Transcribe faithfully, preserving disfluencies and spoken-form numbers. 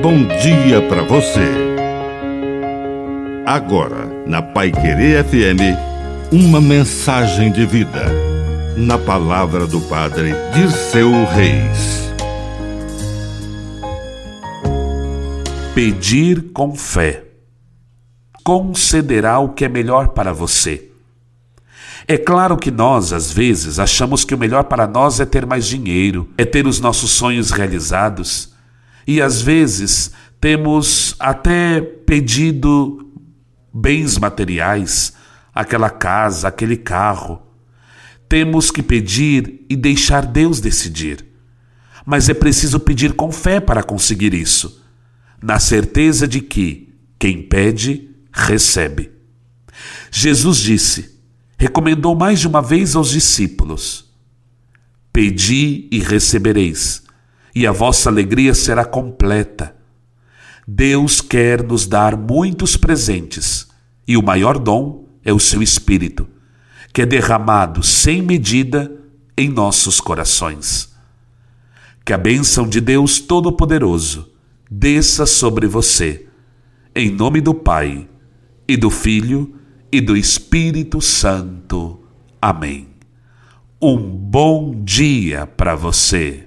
bom dia para você. Agora, na Paiquerê F M, uma mensagem de vida. Na palavra do Padre Dirceu Reis. Pedir com fé. Concederá o que é melhor para você. É claro que nós, às vezes, achamos que o melhor para nós é ter mais dinheiro, é ter os nossos sonhos realizados. E, às vezes, temos até pedido bens materiais, aquela casa, aquele carro. Temos que pedir e deixar Deus decidir. Mas é preciso pedir com fé para conseguir isso, na certeza de que quem pede, recebe. Jesus disse, recomendou mais de uma vez aos discípulos: pedi e recebereis, e a vossa alegria será completa. Deus quer nos dar muitos presentes, e o maior dom é o seu Espírito, que é derramado sem medida em nossos corações. Que a bênção de Deus Todo-Poderoso desça sobre você, em nome do Pai, e do Filho, e do Espírito Santo. Amém. Um bom dia para você.